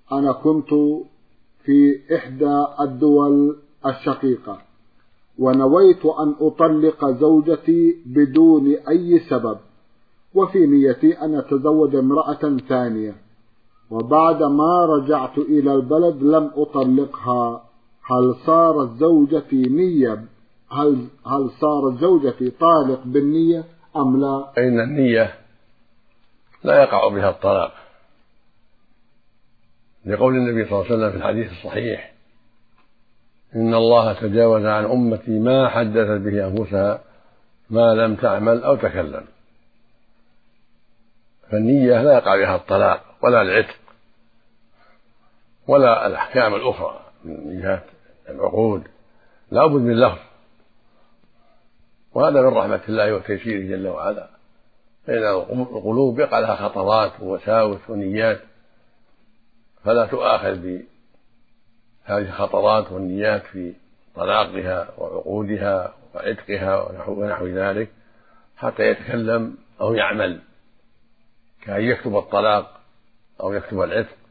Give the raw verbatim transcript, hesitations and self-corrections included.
أنا كنت في إحدى الدول الشقيقة ونويت أن أطلق زوجتي بدون أي سبب، وفي نيتي أن أتزوج امرأة ثانية، وبعد ما رجعت إلى البلد لم أطلقها، هل صارت زوجتي نية هل هل صارت زوجتي طالق بالنية أم لا؟ فإن النية لا يقع بها الطلاق، لقول النبي صلى الله عليه وسلم في الحديث الصحيح: إن الله تجاوز عن أمتي ما حدثت به أنفسها ما لم تعمل أو تكلم. فالنية لا يقع بها الطلاق ولا العتق ولا الأحكام الأخرى من جهة العقود، لا بد من لفظ، وهذا من رحمة الله وتيسيره جل وعلا، فإن القلوب يقع لها خطرات ووساوس ونيات، فلا تؤاخذ بهذه الخطرات والنيات في طلاقها وعقودها وعتقها ونحو ذلك حتى يتكلم أو يعمل، كأن يكتب الطلاق أو يكتب العتق